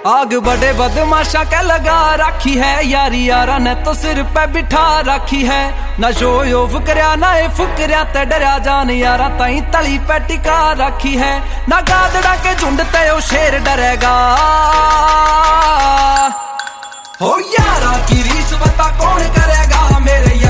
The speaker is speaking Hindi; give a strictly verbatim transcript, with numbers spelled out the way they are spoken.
आग बड़े बदमाशा के लगा रखी है, यारी यारा ने तो सिर पे बिठा रखी है। ना शो यो फुकरिया ना ए फुकरिया ते डरिया जान यारा ताई तली पे टिका रखी है। ना गादड़ा के झुंड ते ओ शेर डरेगा, हो यारा की रीस बता कौन करेगा मेरे